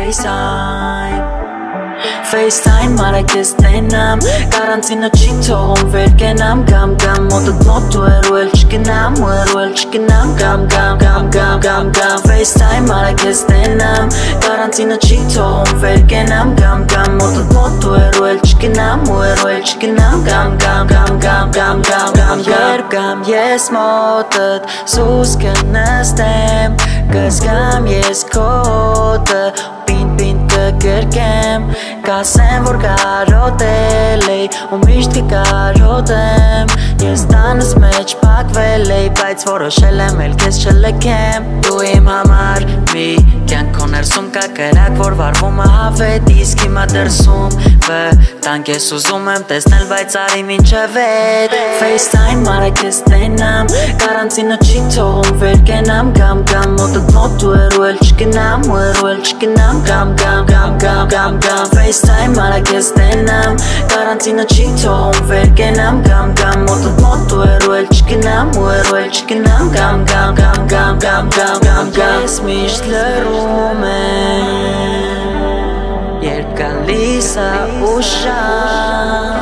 FaceTime մարը քեզ տենամ Կարանցինը չի թողում վեր կենամ Գամ գամ մոտդ մոտ ու հեռու էլ չգնամ Ու հեռու էլ չգնամ Գամ գամ գամ գամ գամ գամ FaceTime մարը քեզ տենամ Կարանցինը չի թողում վեր կենամ Գամ գամ մոտդ մոտ ու հեռու էլ չգնամ Ու հեռու էլ չգնամ Գամ գամ գամ գամ գամ գամ գամ Երբ գամ ես մոտդ Սուս կնստեմ Կզգամ ես քոտը կգրկեմ Կասեմ որ կարոտել էի ու միշտ կկարոտեմ Ես տանս մեջ պակվել էի բայց որոշել եմ էլ քեզ չլքեմ Դու իմ համար մի կյանք քո ներսում կա կրակ որ վարվում է հավետ իսկ հիմա դրսում վտանգ ես ուզում եմ տեսնել բայց արի մինչև հետ FaceTime մարը քեզ տենամ Կարանցինը չի թողում վեր կենամ Գամ գամ մոտդ մոտ ու հեռու էլ չգնամ Ու հեռու էլ չգնամ Գամ գամ գամ գամ գամ գամ FaceTime մարը քեզ տենամ Կարանցինը չի թողում վեր կենամ Գամ գամ մոտդ մոտ ու հեռու էլ չգնամ Ու հեռու էլ չգնամ Գամ գամ գամ գամ գամ գամ գամ գամ Ես միշտ լռում եմ Երբ գալիս է ուշան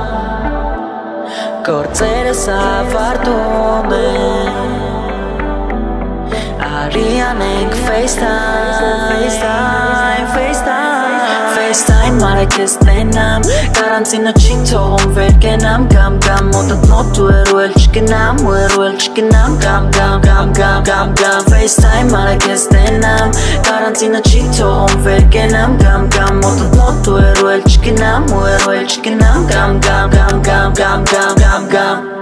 Գործերս ավարտում եմ Արի անենք FaceTime մարը քեզ տենամ Կարանցինը չի թողում վեր կենամ Գամ գամ մոտդ մոտ ու հեռու էլ չգնամ Ու հեռու էլ չգնամ Գամ գամ գամ գամ գամ գամ FaceTime մարը քեզ տենամ Կարանցինը չի թողում վեր կենամ Գամ գամ մոտդ մոտ ու հեռու էլ չգնամ Ու հեռու էլ չգնամ Գամ գամ գամ գամ գամ գամ գամ